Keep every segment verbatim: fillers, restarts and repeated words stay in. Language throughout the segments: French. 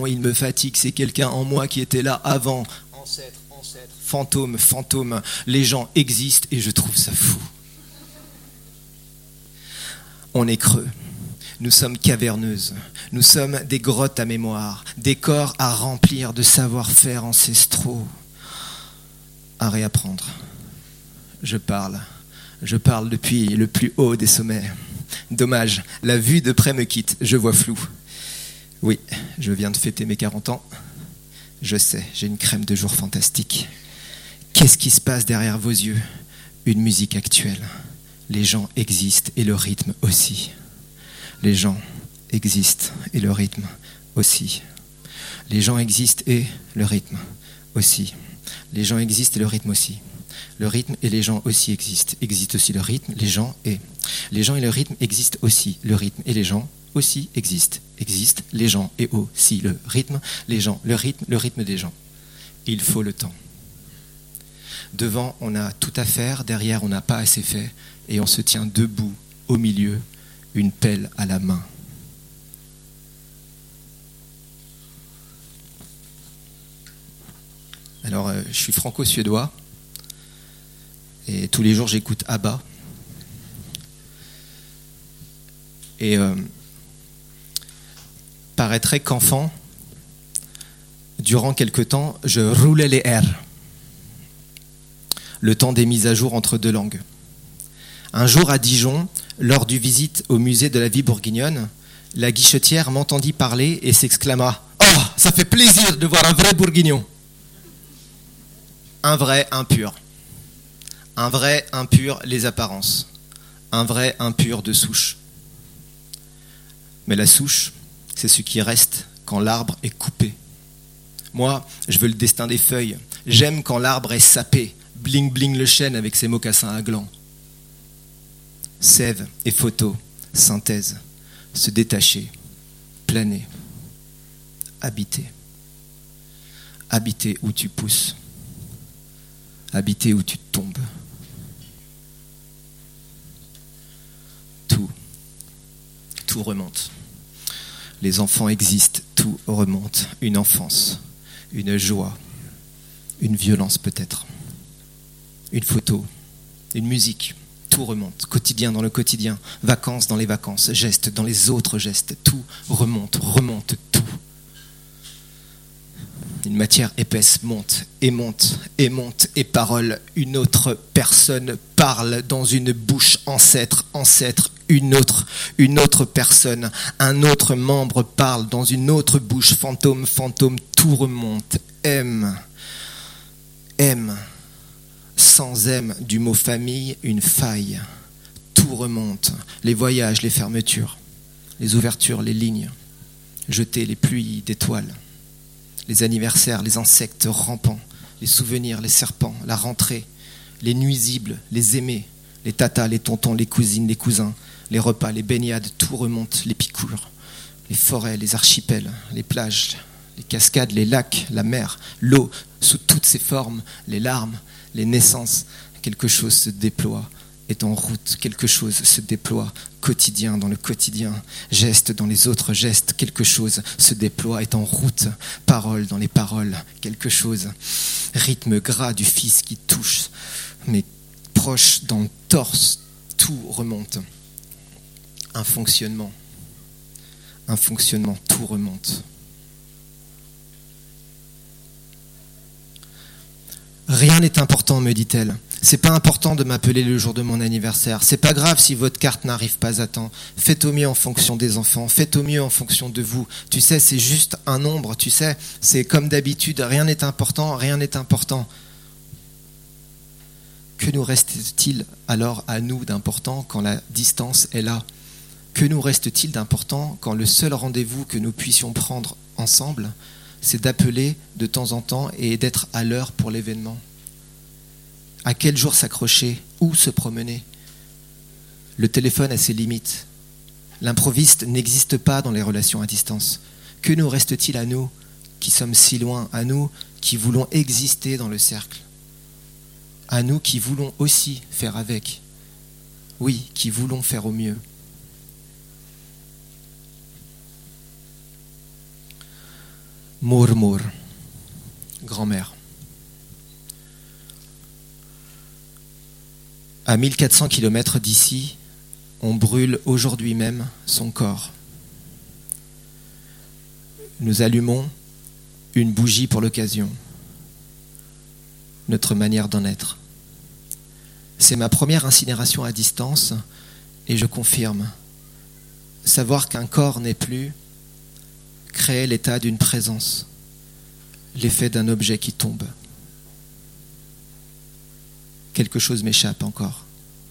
il me fatigue, c'est quelqu'un en moi qui était là avant. Ancêtre, ancêtre, fantôme, fantôme. Les gens existent et je trouve ça fou. On est creux. Nous sommes caverneuses. Nous sommes des grottes à mémoire, des corps à remplir de savoir-faire ancestraux. À réapprendre. Je parle. Je parle depuis le plus haut des sommets. Dommage, la vue de près me quitte, je vois flou. Oui, je viens de fêter mes quarante ans. Je sais, j'ai une crème de jour fantastique. Qu'est-ce qui se passe derrière vos yeux ? Une musique actuelle. Les gens existent et le rythme aussi. Les gens existent et le rythme aussi. Les gens existent et le rythme aussi. Les gens existent et le rythme aussi. Le rythme et les gens aussi existent. Existe aussi le rythme, les gens et... Les gens et le rythme existent aussi. Le rythme et les gens aussi existent. Existent les gens et aussi le rythme, les gens, le rythme, le rythme des gens. Il faut le temps. Devant, on a tout à faire. Derrière, on n'a pas assez fait. Et on se tient debout, au milieu, une pelle à la main. Alors, euh, je suis franco-suédois. Et tous les jours, j'écoute ABBA. Et euh, paraîtrait qu'enfant, durant quelque temps, je roulais les R. Le temps des mises à jour entre deux langues. Un jour à Dijon, lors du visite au musée de la vie bourguignonne, la guichetière m'entendit parler et s'exclama « Oh, ça fait plaisir de voir un vrai bourguignon !» Un vrai impur. Un vrai impur les apparences. Un vrai impur de souche. Mais la souche, c'est ce qui reste quand l'arbre est coupé. Moi, je veux le destin des feuilles. J'aime quand l'arbre est sapé. Bling bling le chêne avec ses mocassins à glands. Sève et photo, synthèse, se détacher, planer, habiter. Habiter où tu pousses. Habiter où tu tombes. Tout, tout remonte. Les enfants existent, tout remonte. Une enfance, une joie, une violence peut-être, une photo, une musique, tout remonte. Quotidien dans le quotidien, vacances dans les vacances, gestes dans les autres gestes, tout remonte, remonte, tout. Une matière épaisse monte et monte et monte et parole. Une autre personne parle dans une bouche ancêtre, ancêtre, une autre, une autre personne. Un autre membre parle dans une autre bouche, fantôme, fantôme, tout remonte. M, M, sans M du mot famille, une faille. Tout remonte. Les voyages, les fermetures, les ouvertures, les lignes. Jeter les pluies d'étoiles. Les anniversaires, les insectes rampants, les souvenirs, les serpents, la rentrée, les nuisibles, les aimés, les tatas, les tontons, les cousines, les cousins, les repas, les baignades, tout remonte, les piqûres, les forêts, les archipels, les plages, les cascades, les lacs, la mer, l'eau, sous toutes ses formes, les larmes, les naissances. Quelque chose se déploie, est en route, quelque chose se déploie, quotidien dans le quotidien, geste dans les autres gestes, quelque chose se déploie, est en route, parole dans les paroles, quelque chose, rythme gras du fils qui touche, mais proche dans le torse, tout remonte. Un fonctionnement, un fonctionnement, tout remonte. Rien n'est important, me dit-elle. C'est pas important de m'appeler le jour de mon anniversaire. C'est pas grave si votre carte n'arrive pas à temps. Faites au mieux en fonction des enfants. Faites au mieux en fonction de vous. Tu sais, c'est juste un nombre. Tu sais, c'est comme d'habitude. Rien n'est important. Rien n'est important. Que nous reste-t-il alors à nous d'important quand la distance est là ? Que nous reste-t-il d'important quand le seul rendez-vous que nous puissions prendre ensemble, c'est d'appeler de temps en temps et d'être à l'heure pour l'événement ? À quel jour s'accrocher ? Où se promener ? Le téléphone a ses limites. L'improviste n'existe pas dans les relations à distance. Que nous reste-t-il à nous qui sommes si loin, à nous qui voulons exister dans le cercle ? À nous qui voulons aussi faire avec ? Oui, qui voulons faire au mieux. Murmur, grand-mère. À mille quatre cents kilomètres d'ici, on brûle aujourd'hui même son corps. Nous allumons une bougie pour l'occasion, notre manière d'en être. C'est ma première incinération à distance et je confirme, savoir qu'un corps n'est plus, créer l'état d'une présence, l'effet d'un objet qui tombe. Quelque chose m'échappe encore.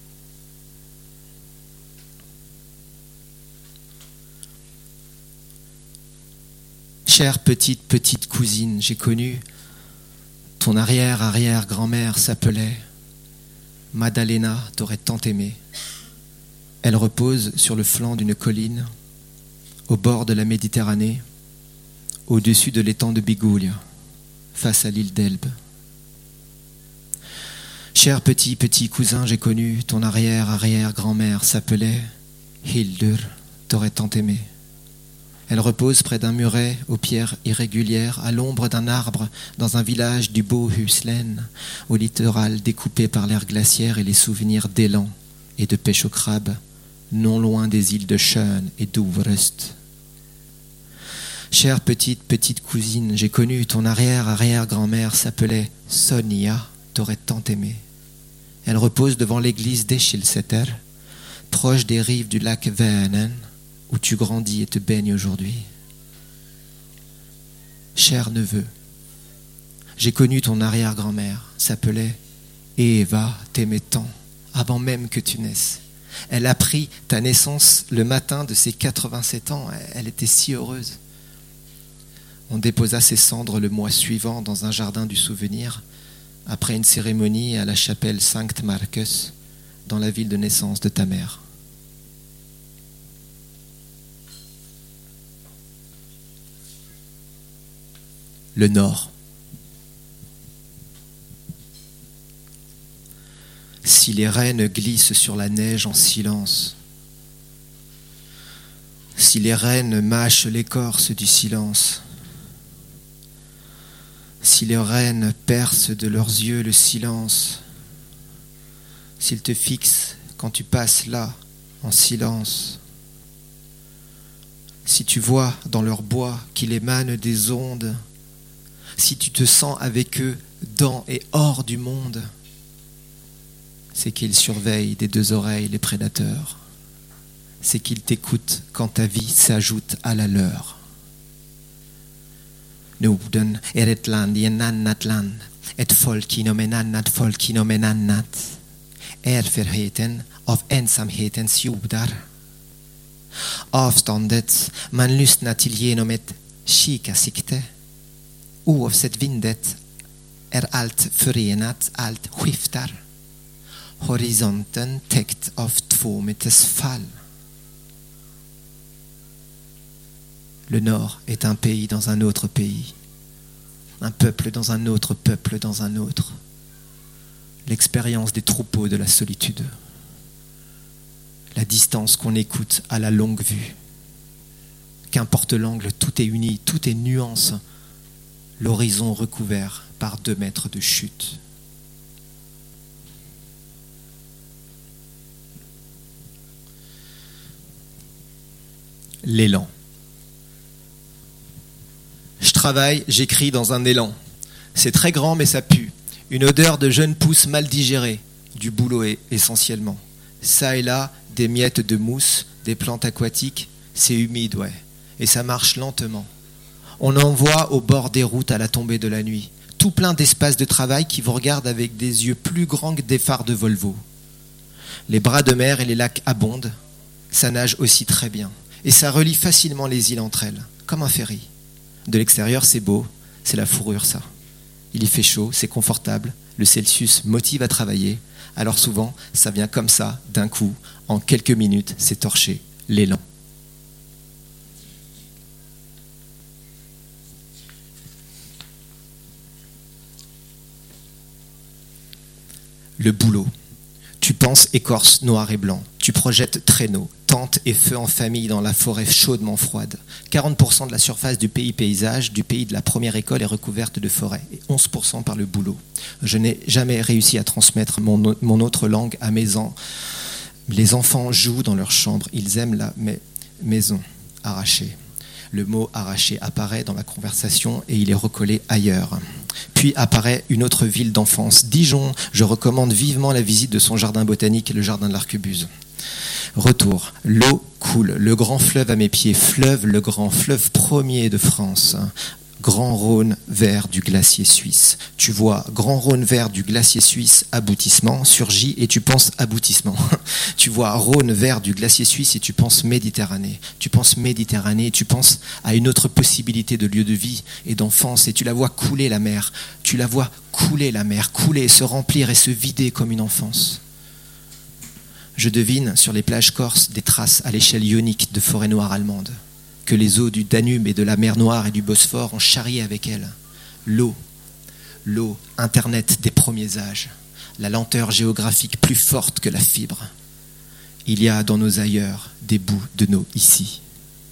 Chère petite, petite cousine, j'ai connu ton arrière-arrière-grand-mère s'appelait Maddalena, t'aurais tant aimé. Elle repose sur le flanc d'une colline, au bord de la Méditerranée, au-dessus de l'étang de Bigoulia, face à l'île d'Elbe. Cher petit, petit cousin, j'ai connu ton arrière-arrière-grand-mère s'appelait Hildur, t'aurais tant aimé. Elle repose près d'un muret aux pierres irrégulières, à l'ombre d'un arbre, dans un village du Bohuslän, au littoral découpé par l'air glaciaire et les souvenirs d'élan et de pêche au crabe, non loin des îles de Schön et d'Ouvrest. Chère petite, petite cousine, j'ai connu ton arrière-arrière-grand-mère s'appelait Sonia, t'aurais tant aimé. Elle repose devant l'église d'Eschilseter, proche des rives du lac Vänern, où tu grandis et te baignes aujourd'hui. Cher neveu, j'ai connu ton arrière-grand-mère, s'appelait Eva, t'aimait tant, avant même que tu naisses. Elle apprit ta naissance le matin de ses quatre-vingt-sept ans, elle était si heureuse. On déposa ses cendres le mois suivant dans un jardin du souvenir, après une cérémonie à la chapelle Sankt Markus, dans la ville de naissance de ta mère. Le Nord. Si les rennes glissent sur la neige en silence, si les rennes mâchent l'écorce du silence, si les rennes percent de leurs yeux le silence, s'ils te fixent quand tu passes là en silence, si tu vois dans leur bois qu'il émane des ondes, si tu te sens avec eux dans et hors du monde, c'est qu'ils surveillent des deux oreilles les prédateurs. C'est qu'ils t'écoutent quand ta vie s'ajoute à la leur. Norden är ett land i en annat land, ett folk inom en annat folk inom en annat. Erfarenheten av ensamhetens jordar. Avståndet man lyssnar till genom ett kikarsikte. Oavsett vindet är allt förenat, allt skiftar. Horisonten täckt av två meters fall. Le Nord est un pays dans un autre pays, un peuple dans un autre peuple dans un autre. L'expérience des troupeaux de la solitude, la distance qu'on écoute à la longue vue. Qu'importe l'angle, tout est uni, tout est nuance. L'horizon recouvert par deux mètres de chute. L'élan. Je travaille, j'écris dans un élan. C'est très grand mais ça pue. Une odeur de jeunes pousses mal digérées. Du boulot essentiellement. Ça et là, des miettes de mousse, des plantes aquatiques. C'est humide, ouais. Et ça marche lentement. On en voit au bord des routes à la tombée de la nuit. Tout plein d'espaces de travail qui vous regardent avec des yeux plus grands que des phares de Volvo. Les bras de mer et les lacs abondent. Ça nage aussi très bien. Et ça relie facilement les îles entre elles, comme un ferry. De l'extérieur, c'est beau, c'est la fourrure, ça. Il y fait chaud, c'est confortable, le Celsius motive à travailler. Alors souvent, ça vient comme ça, d'un coup, en quelques minutes, c'est torché, l'élan. Le boulot. Tu penses écorce noir et blanc. Tu projettes traîneau, tente et feu en famille dans la forêt chaudement froide. quarante pour cent de la surface du pays paysage, du pays de la première école est recouverte de forêt, et onze pour cent par le boulot. Je n'ai jamais réussi à transmettre mon, mon autre langue à mes enfants. Les enfants jouent dans leur chambre, ils aiment la mais, maison arrachée. Le mot arraché apparaît dans la conversation et il est recollé ailleurs. Puis apparaît une autre ville d'enfance, Dijon. Je recommande vivement la visite de son jardin botanique, le jardin de l'Arquebuse. Retour. L'eau coule. Le grand fleuve à mes pieds. Fleuve, le grand fleuve premier de France. Grand Rhône vert du glacier suisse. Tu vois, Grand Rhône vert du glacier suisse, aboutissement, surgit et tu penses aboutissement. Tu vois, Rhône vert du glacier suisse et tu penses Méditerranée. Tu penses Méditerranée et tu penses à une autre possibilité de lieu de vie et d'enfance et tu la vois couler la mer. Tu la vois couler la mer, couler, se remplir et se vider comme une enfance. Je devine sur les plages corses des traces à l'échelle ionique de forêt noire allemande. Que les eaux du Danube et de la mer Noire et du Bosphore ont charrié avec elle. L'eau, l'eau, Internet des premiers âges, la lenteur géographique plus forte que la fibre. Il y a dans nos ailleurs des bouts de nos ici.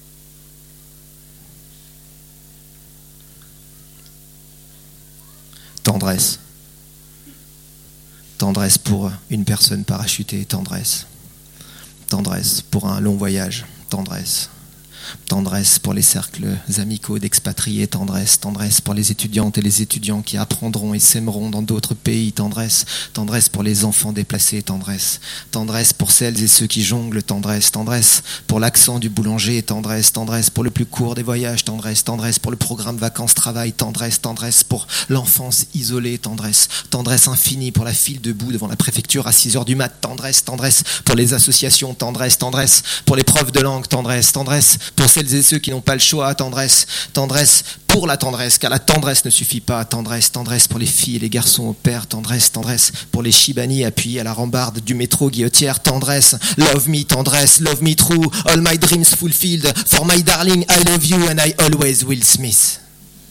Tendresse. Tendresse pour une personne parachutée, tendresse. Tendresse pour un long voyage, tendresse. Tendresse pour les cercles amicaux d'expatriés, tendresse, tendresse pour les étudiantes et les étudiants qui apprendront et s'aimeront dans d'autres pays, tendresse, tendresse pour les enfants déplacés, tendresse, tendresse pour celles et ceux qui jonglent, tendresse, tendresse pour l'accent du boulanger, tendresse, tendresse pour le plus court des voyages, tendresse, tendresse pour le programme vacances-travail, tendresse, tendresse pour l'enfance isolée, tendresse, tendresse infinie pour la file debout devant la préfecture à six heures du mat, tendresse, tendresse pour les associations, tendresse, tendresse pour les profs de langue, tendresse, tendresse pour celles et ceux qui n'ont pas le choix, tendresse, tendresse pour la tendresse, car la tendresse ne suffit pas, tendresse, tendresse pour les filles et les garçons au père, tendresse, tendresse pour les Chibani appuyés à la rambarde du métro Guillotière, tendresse, love me, tendresse, love me true, all my dreams fulfilled, for my darling, I love you and I always will Smith.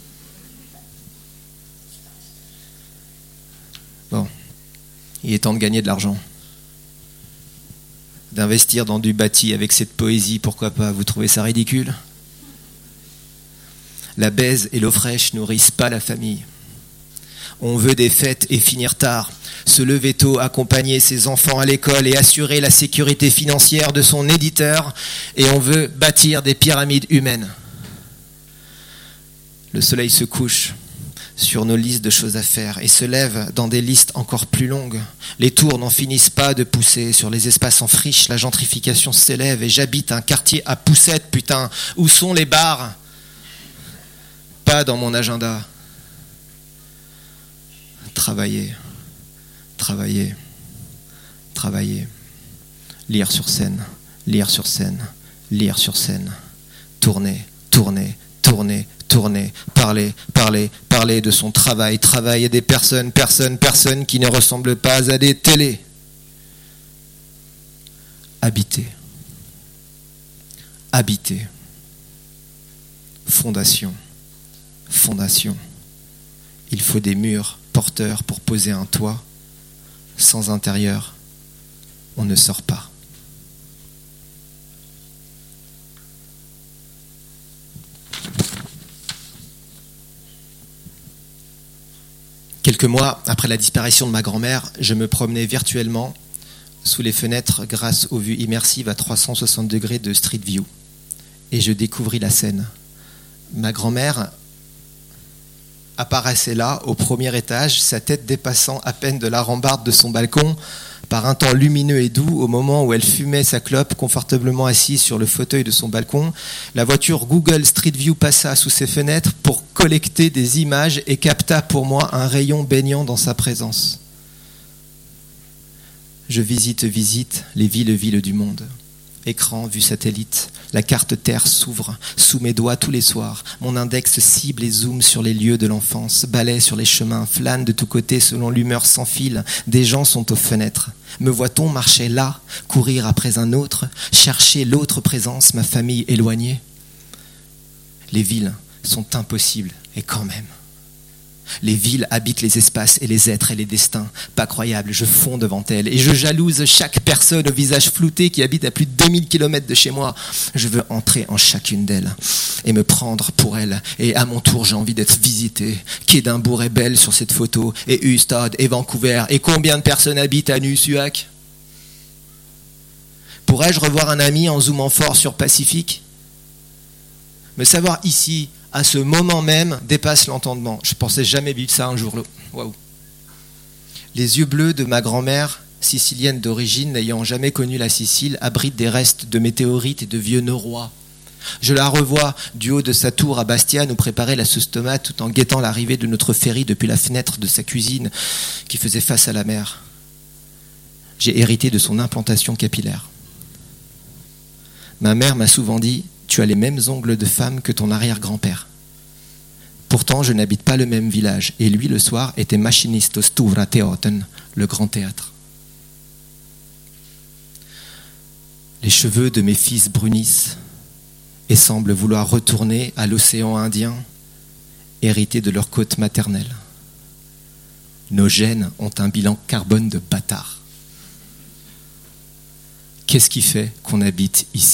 Bon, il est temps de gagner de l'argent. D'investir dans du bâti avec cette poésie, pourquoi pas? Vous trouvez ça ridicule? La baise et l'eau fraîche nourrissent pas la famille. On veut des fêtes et finir tard, se lever tôt, accompagner ses enfants à l'école et assurer la sécurité financière de son éditeur, et on veut bâtir des pyramides humaines. Le soleil se couche sur nos listes de choses à faire et se lève dans des listes encore plus longues. Les tours n'en finissent pas de pousser sur les espaces en friche, la gentrification s'élève et j'habite un quartier à poussettes, putain. Où sont les bars? Pas dans mon agenda. Travailler, travailler, travailler. Lire sur scène, lire sur scène, lire sur scène. Tourner, tourner, tourner, tourner, parler, parler, parler de son travail, travailler des personnes, personnes, personnes qui ne ressemblent pas à des télés. Habiter. Habiter. Fondation. Fondation. Il faut des murs porteurs pour poser un toit. Sans intérieur, on ne sort pas. Quelques mois après la disparition de ma grand-mère, je me promenais virtuellement sous les fenêtres grâce aux vues immersives à trois cent soixante degrés de Street View. Et je découvris la scène. Ma grand-mère apparaissait là, au premier étage, sa tête dépassant à peine de la rambarde de son balcon, par un temps lumineux et doux, au moment où elle fumait sa clope, confortablement assise sur le fauteuil de son balcon. La voiture Google Street View passa sous ses fenêtres pour collecter des images et capta pour moi un rayon baignant dans sa présence. Je visite, visite les villes-villes du monde. Écran, vue satellite, la carte Terre s'ouvre sous mes doigts tous les soirs. Mon index cible et zoome sur les lieux de l'enfance, balaie sur les chemins, flâne de tous côtés selon l'humeur sans fil. Des gens sont aux fenêtres. Me voit-on marcher là, courir après un autre, chercher l'autre présence, ma famille éloignée? Les villes sont impossibles, et quand même. Les villes habitent les espaces et les êtres et les destins. Pas croyable, je fonds devant elles et je jalouse chaque personne au visage flouté qui habite à plus de deux mille kilomètres de chez moi. Je veux entrer en chacune d'elles et me prendre pour elles. Et à mon tour, j'ai envie d'être visité. Qu'Édimbourg est belle sur cette photo, et Ystad, et Vancouver. Et combien de personnes habitent à Nusuak? Pourrais-je revoir un ami en zoomant fort sur Pacifique? Me savoir ici, à ce moment même, dépasse l'entendement. Je pensais jamais vivre ça un jour. Waouh. Les yeux bleus de ma grand-mère, sicilienne d'origine, n'ayant jamais connu la Sicile, abritent des restes de météorites et de vieux norois. Je la revois du haut de sa tour à Bastia nous préparer la sauce tomate tout en guettant l'arrivée de notre ferry depuis la fenêtre de sa cuisine qui faisait face à la mer. J'ai hérité de son implantation capillaire. Ma mère m'a souvent dit « Tu as les mêmes ongles de femme que ton arrière-grand-père ». Pourtant, je n'habite pas le même village et lui, le soir, était machiniste au Stora Teatern, le grand théâtre. Les cheveux de mes fils brunissent et semblent vouloir retourner à l'océan Indien, hérité de leur côte maternelle. Nos gènes ont un bilan carbone de bâtard. Qu'est-ce qui fait qu'on habite ici ?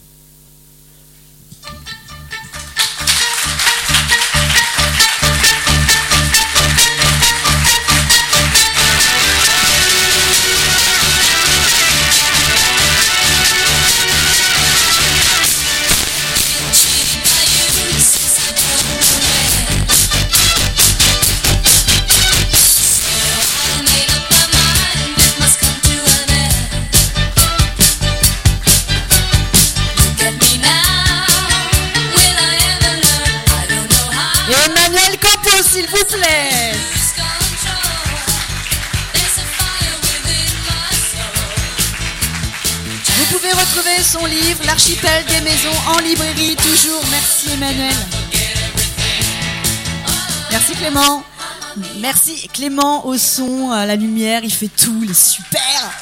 S'il vous plaît. Vous pouvez retrouver son livre L'archipel des maisons en librairie toujours. Merci Emmanuel. Merci Clément. Merci Clément au son, à la lumière, il fait tout, il est super.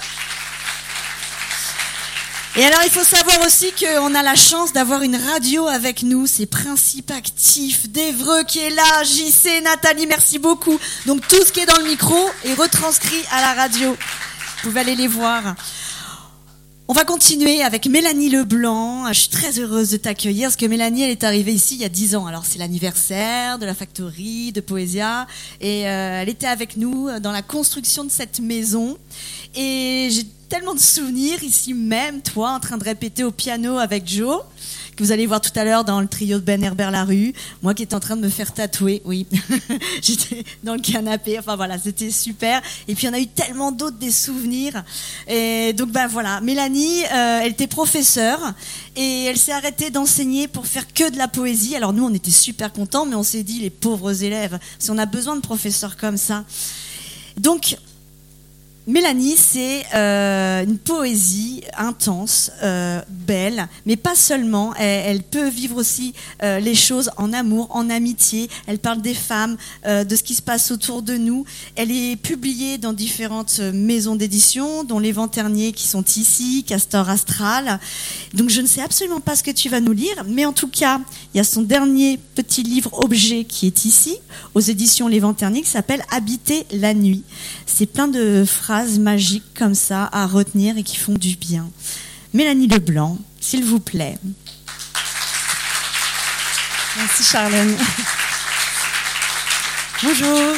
Et alors, il faut savoir aussi qu'on a la chance d'avoir une radio avec nous. C'est Principe Actif d'Évreux qui est là. J C, Nathalie, merci beaucoup. Donc, tout ce qui est dans le micro est retranscrit à la radio. Vous pouvez aller les voir. On va continuer avec Mélanie Leblanc. Je suis très heureuse de t'accueillir parce que Mélanie, elle est arrivée ici il y a dix ans. Alors, c'est l'anniversaire de la Factory, de Poésia. Et euh, elle était avec nous dans la construction de cette maison. Et j'ai tellement de souvenirs ici même, toi, en train de répéter au piano avec Joe, que vous allez voir tout à l'heure dans le trio de Ben Herbert Larue. Moi qui étais en train de me faire tatouer, oui. J'étais dans le canapé, enfin voilà, c'était super. Et puis on a eu tellement d'autres des souvenirs. Et donc ben voilà, Mélanie, euh, elle était professeure et elle s'est arrêtée d'enseigner pour faire que de la poésie. Alors nous, on était super contents, mais on s'est dit, les pauvres élèves, si on a besoin de professeurs comme ça. Donc, Mélanie, c'est euh, une poésie intense, euh, belle, mais pas seulement. Elle, elle peut vivre aussi euh, les choses en amour, en amitié. Elle parle des femmes, euh, de ce qui se passe autour de nous. Elle est publiée dans différentes maisons d'édition, dont Les Vents Terniers qui sont ici, Castor Astral. Donc je ne sais absolument pas ce que tu vas nous lire, mais en tout cas, il y a son dernier petit livre objet qui est ici, aux éditions Les Vents Terniers, qui s'appelle Habiter la nuit. C'est plein de phrases magiques comme ça à retenir et qui font du bien. Mélanie Leblanc, s'il vous plaît. Merci Charlène. Bonjour.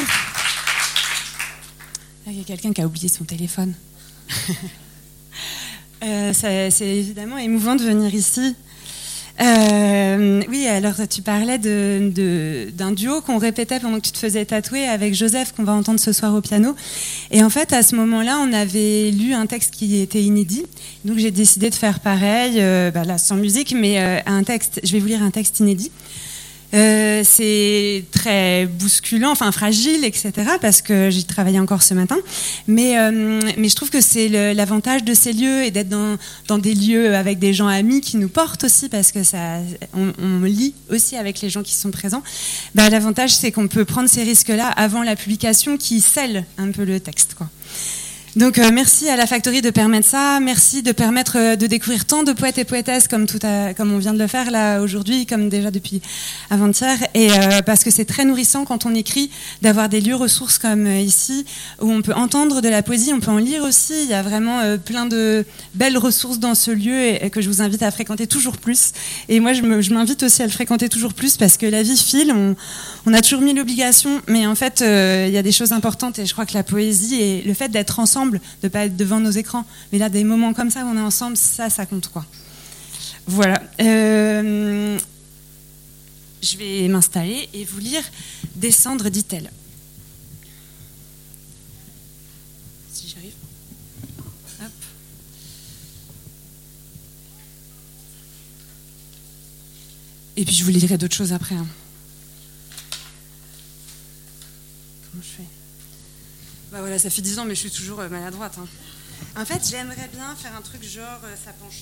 Il y a quelqu'un qui a oublié son téléphone. euh, ça, c'est évidemment émouvant de venir ici. Euh, oui, alors tu parlais de, de, d'un duo qu'on répétait pendant que tu te faisais tatouer avec Joseph, qu'on va entendre ce soir au piano. Et en fait, à ce moment-là, on avait lu un texte qui était inédit. Donc j'ai décidé de faire pareil, euh, bah là, sans musique, mais euh, un texte. Je vais vous lire un texte inédit. Euh, c'est très bousculant, enfin fragile, et cetera. Parce que j'y travaillais encore ce matin. Mais, euh, mais je trouve que c'est le, l'avantage de ces lieux et d'être dans, dans des lieux avec des gens amis qui nous portent aussi, parce que ça, on, on lit aussi avec les gens qui sont présents. Bah, l'avantage, c'est qu'on peut prendre ces risques-là avant la publication, qui scelle un peu le texte, quoi. Donc euh, merci à la Factory de permettre ça, merci de permettre euh, de découvrir tant de poètes et poétesses comme tout à, comme on vient de le faire là aujourd'hui, comme déjà depuis avant-hier, et euh, parce que c'est très nourrissant quand on écrit d'avoir des lieux ressources comme euh, ici où on peut entendre de la poésie, on peut en lire aussi. Il y a vraiment euh, plein de belles ressources dans ce lieu et, et que je vous invite à fréquenter toujours plus. Et moi je, me, je m'invite aussi à le fréquenter toujours plus parce que la vie file, on, on a toujours mis l'obligation, mais en fait euh, il y a des choses importantes et je crois que la poésie et le fait d'être ensemble, de ne pas être devant nos écrans. Mais là, des moments comme ça où on est ensemble, ça, ça compte quoi. Voilà. Euh, je vais m'installer et vous lire « Descendre », dit-elle. Si j'arrive. Hop. Et puis je vous lirai d'autres choses après. Hein. Comment je fais ? Bah voilà, ça fait dix ans, mais je suis toujours euh, maladroite. Hein. En fait, j'aimerais bien faire un truc genre euh, ça penche.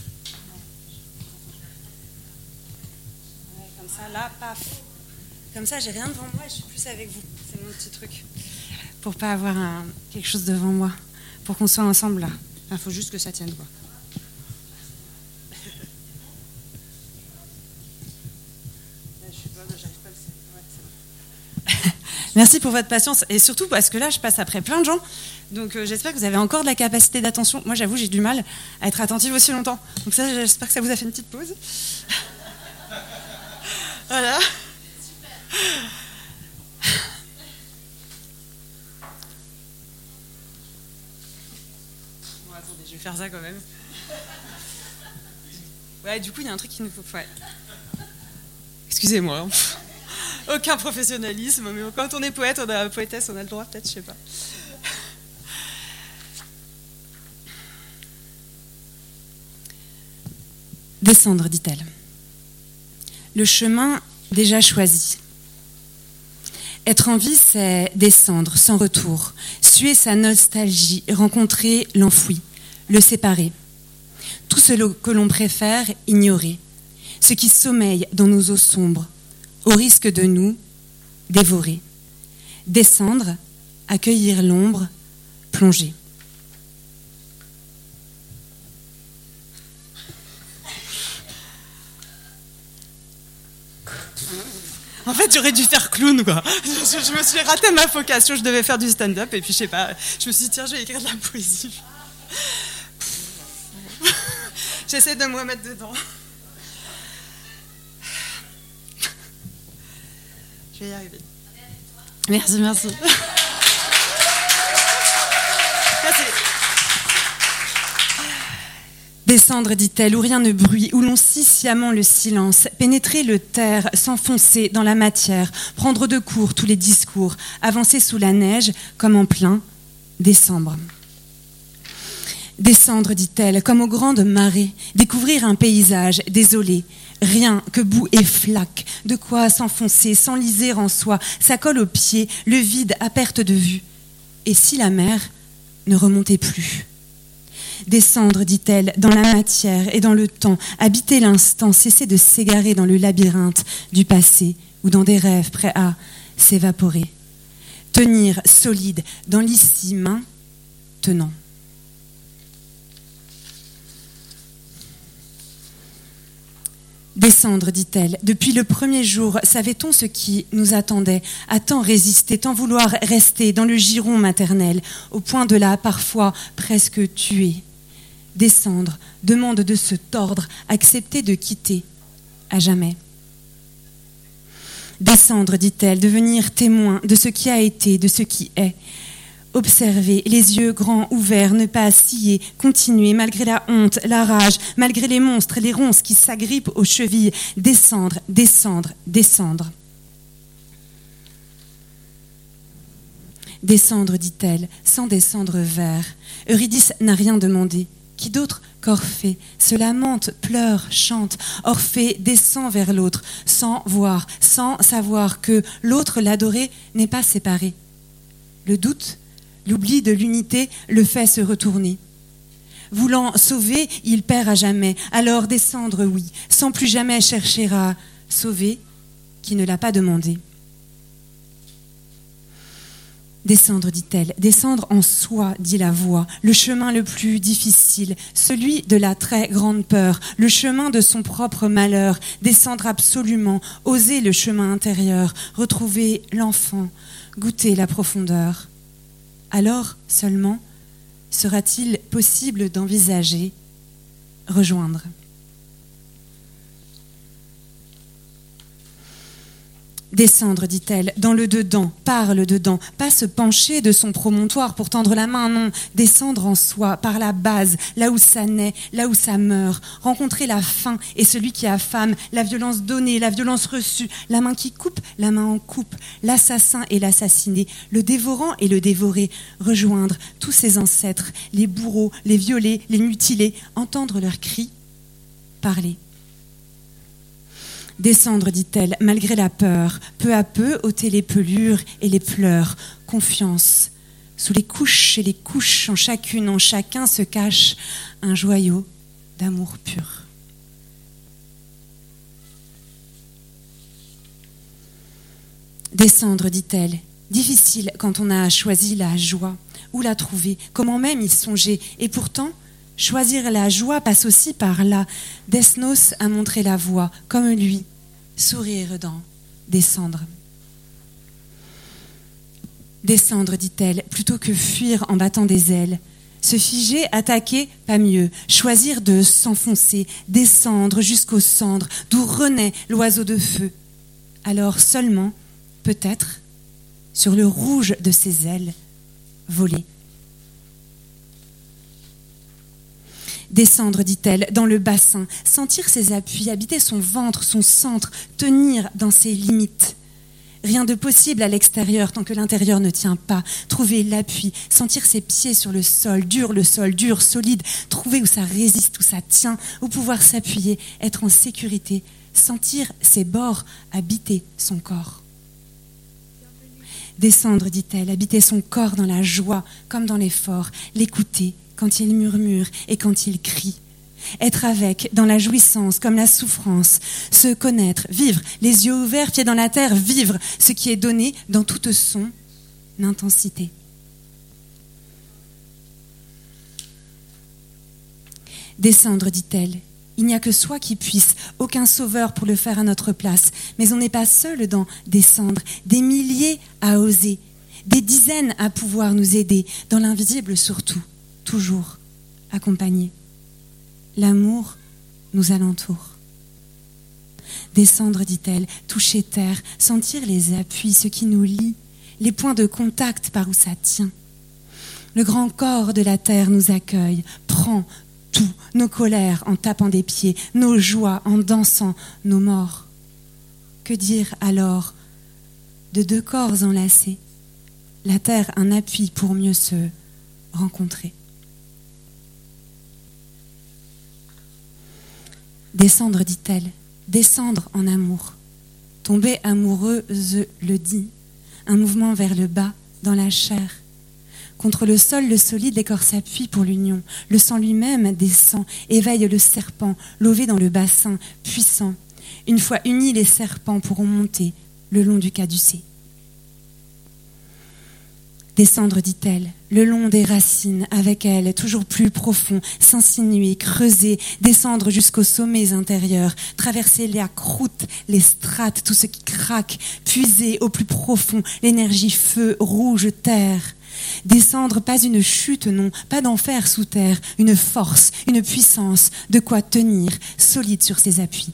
Ouais, comme ça, là, paf. Comme ça, j'ai rien devant moi et je suis plus avec vous. C'est mon petit truc. Pour pas avoir un, quelque chose devant moi. Pour qu'on soit ensemble là. Il faut juste que ça tienne, quoi. Là, je suis bonne, j'arrive pas à le faire. Ouais, c'est bon. Merci pour votre patience et surtout parce que là je passe après plein de gens donc euh, j'espère que vous avez encore de la capacité d'attention. Moi j'avoue j'ai du mal à être attentive aussi longtemps donc ça j'espère que ça vous a fait une petite pause. Voilà. Bon attendez je vais faire ça quand même. Ouais du coup il y a un truc qui nous faut... Ouais. Excusez-moi. Hein. Aucun professionnalisme, mais quand on est poète, on a poétesse, on a le droit, peut-être, je sais pas. Descendre, dit-elle. Le chemin déjà choisi. Être en vie, c'est descendre sans retour, suer sa nostalgie, rencontrer l'enfoui, le séparer. Tout ce que l'on préfère ignorer, ce qui sommeille dans nos eaux sombres, au risque de nous dévorer. Descendre, accueillir l'ombre, plonger. En fait, j'aurais dû faire clown, quoi. Je, je me suis raté ma vocation, je devais faire du stand-up, et puis je sais pas, je me suis dit, tiens, je vais écrire de la poésie. J'essaie de me remettre dedans. Je vais y arriver. Merci, merci. Merci. Descendre, dit-elle, où rien ne bruit, où l'on scie sciemment le silence, pénétrer le terre, s'enfoncer dans la matière, prendre de court tous les discours, avancer sous la neige comme en plein décembre. Descendre, dit-elle, comme aux grandes marées, découvrir un paysage désolé, rien que boue et flaque, de quoi s'enfoncer, s'enliser en soi, ça colle aux pieds, le vide à perte de vue. Et si la mer ne remontait plus ? Descendre, dit-elle, dans la matière et dans le temps, habiter l'instant, cesser de s'égarer dans le labyrinthe du passé ou dans des rêves prêts à s'évaporer. Tenir solide dans l'ici maintenant. Descendre, dit-elle, depuis le premier jour, savait-on ce qui nous attendait, à tant résister, tant vouloir rester dans le giron maternel, au point de la parfois presque tuer. Descendre, demande de se tordre, accepter de quitter, à jamais. Descendre, dit-elle, devenir témoin de ce qui a été, de ce qui est. Observer, les yeux grands ouverts, ne pas scier, continuer malgré la honte, la rage, malgré les monstres, les ronces qui s'agrippent aux chevilles. Descendre, descendre, descendre. Descendre, dit-elle, sans descendre vers. Eurydice n'a rien demandé. Qui d'autre qu'Orphée se lamente, pleure, chante. Orphée descend vers l'autre, sans voir, sans savoir que l'autre, l'adoré, n'est pas séparé. Le doute, l'oubli de l'unité le fait se retourner. Voulant sauver, il perd à jamais. Alors descendre, oui, sans plus jamais chercher à sauver qui ne l'a pas demandé. Descendre, dit-elle, descendre en soi, dit la voix, le chemin le plus difficile, celui de la très grande peur, le chemin de son propre malheur, descendre absolument, oser le chemin intérieur, retrouver l'enfant, goûter la profondeur. Alors seulement sera-t-il possible d'envisager, rejoindre. Descendre, dit-elle, dans le dedans, par le dedans, pas se pencher de son promontoire pour tendre la main, non, descendre en soi, par la base, là où ça naît, là où ça meurt, rencontrer la faim et celui qui affame, la violence donnée, la violence reçue, la main qui coupe, la main en coupe, l'assassin et l'assassiné, le dévorant et le dévoré, rejoindre tous ses ancêtres, les bourreaux, les violés, les mutilés, entendre leurs cris, parler. Descendre, dit-elle, malgré la peur, peu à peu ôter les pelures et les pleurs, confiance. Sous les couches et les couches, en chacune, en chacun se cache un joyau d'amour pur. Descendre, dit-elle, difficile quand on a choisi la joie. Où la trouver? Comment même y songer? Et pourtant, choisir la joie passe aussi par là. Desnos a montré la voie, comme lui, sourire dans descendre. Descendre, dit-elle, plutôt que fuir en battant des ailes. Se figer, attaquer, pas mieux. Choisir de s'enfoncer, descendre jusqu'aux cendres, d'où renaît l'oiseau de feu. Alors seulement, peut-être, sur le rouge de ses ailes, voler. Descendre, dit-elle, dans le bassin, sentir ses appuis, habiter son ventre, son centre, tenir dans ses limites. Rien de possible à l'extérieur tant que l'intérieur ne tient pas. Trouver l'appui, sentir ses pieds sur le sol, dur le sol, dur, solide, trouver où ça résiste, où ça tient, où pouvoir s'appuyer, être en sécurité, sentir ses bords habiter son corps. Descendre, dit-elle, habiter son corps dans la joie comme dans l'effort, l'écouter quand il murmure et quand il crie. Être avec, dans la jouissance comme la souffrance, se connaître, vivre, les yeux ouverts, pieds dans la terre, vivre ce qui est donné dans toute son intensité. Descendre, dit-elle, il n'y a que soi qui puisse, aucun sauveur pour le faire à notre place, mais on n'est pas seul dans descendre, des milliers à oser, des dizaines à pouvoir nous aider, dans l'invisible surtout, toujours accompagner. L'amour nous alentoure. Descendre, dit-elle, toucher terre, sentir les appuis, ce qui nous lie, les points de contact par où ça tient. Le grand corps de la terre nous accueille, prend tout, nos colères en tapant des pieds, nos joies en dansant, nos morts. Que dire alors de deux corps enlacés, la terre un appui pour mieux se rencontrer. Descendre, dit-elle, descendre en amour. Tomber amoureuse le dit, un mouvement vers le bas, dans la chair. Contre le sol, le solide, les corps s'appuient pour l'union. Le sang lui-même descend, éveille le serpent, lové dans le bassin, puissant. Une fois unis, les serpents pourront monter le long du caducée. Descendre, dit-elle, le long des racines, avec elle, toujours plus profond, s'insinuer, creuser, descendre jusqu'aux sommets intérieurs, traverser la croûte, les strates, tout ce qui craque, puiser au plus profond l'énergie feu, rouge, terre. Descendre, pas une chute, non, pas d'enfer sous terre, une force, une puissance, de quoi tenir, solide sur ses appuis.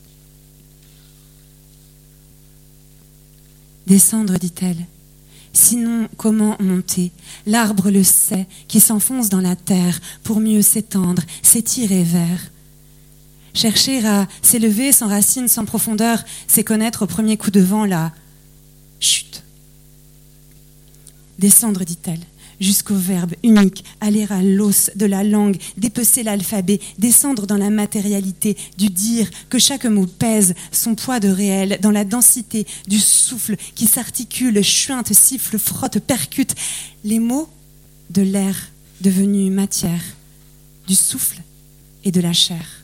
Descendre, dit-elle. Sinon, comment monter? L'arbre le sait, qui s'enfonce dans la terre pour mieux s'étendre, s'étirer vers. Chercher à s'élever sans racines, sans profondeur, c'est connaître au premier coup de vent la chute. Descendre, dit-elle, jusqu'au verbe unique, aller à l'os de la langue, dépecer l'alphabet, descendre dans la matérialité du dire, que chaque mot pèse son poids de réel, dans la densité du souffle qui s'articule, chuinte, siffle, frotte, percute, les mots de l'air devenu matière, du souffle et de la chair.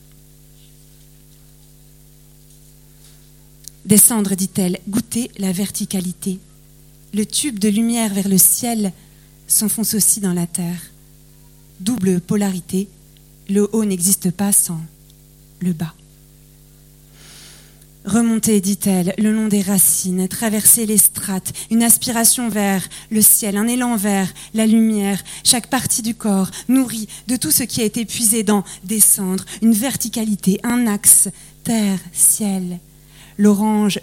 Descendre, dit-elle, goûter la verticalité. le tube de lumière vers le ciel s'enfonce aussi dans la terre. Double polarité, le haut n'existe pas sans le bas. Remonter, dit-elle, le long des racines, traverser les strates, une aspiration vers le ciel, un élan vers la lumière, chaque partie du corps nourrie de tout ce qui a été puisé dans des cendres, une verticalité, un axe, terre, ciel. L'orange